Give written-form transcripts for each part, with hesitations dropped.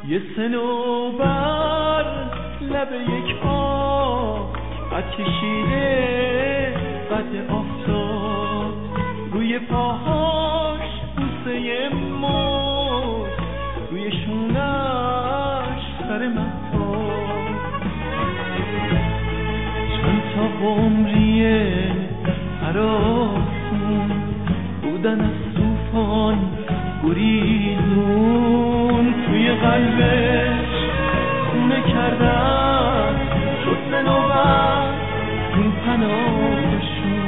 یه صنوبر لب یک آب قد کشیده قد آفتاب، روی پاهاش بوسه موج، روی شونش سر مهتاب. چند تا قمریه هراسون بودن از طوفان گریزون، توی قلبش خونه کردن شد صنوبر اون پناهشون.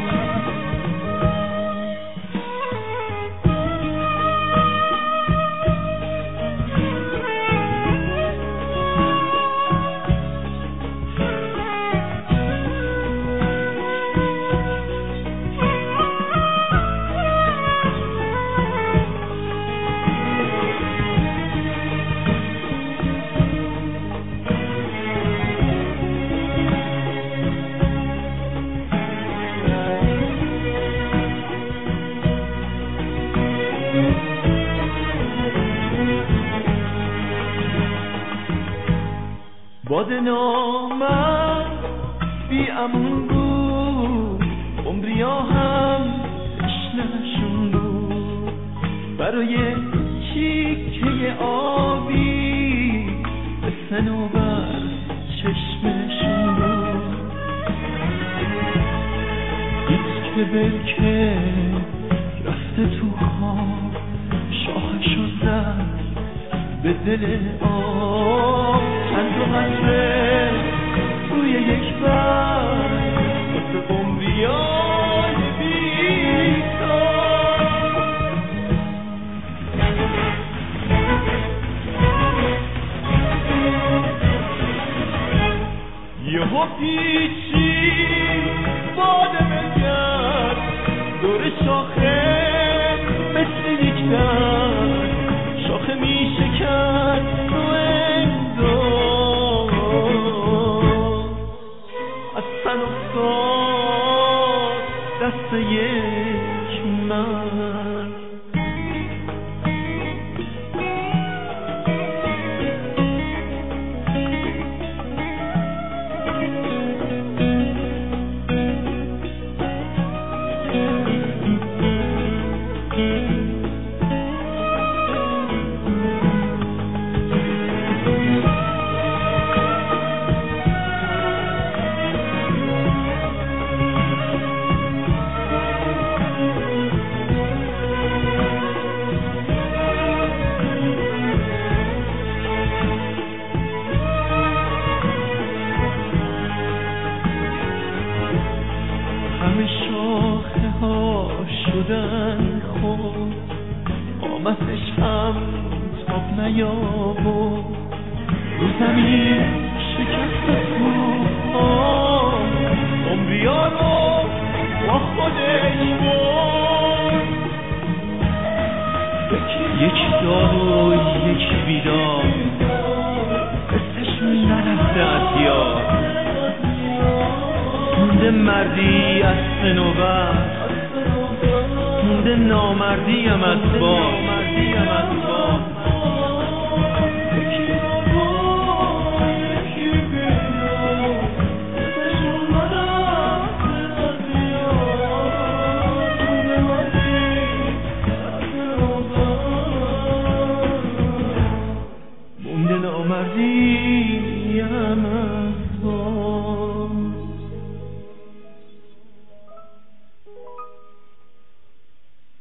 باد نامرد بی امون بود، عمریا هم تشنه‌شون بود، برای چیکه آبی به صنوبر چشمشون بود. دید که برکه رفته تو خواب، شاخشو زد به دل آب. چند تا قطره روی یک بر واسه قمریای بی‌تاب. یهو پیچی باد بگرد دور شاخه مثل یک در، شاخه می شکن رو امداد، از تن افتاد دست یک مرد. همه شاخه ها شدن خود، قامتش هم تاب نیاورد، رو زمین شکست طوفان عمریا رو با خودش برد. یک دار و یک بیدار قصه‌شون نرفته از یاد، مونده مردی از صنوبر، مونده نامردی هم از باد. مونده نامردی هم از باد.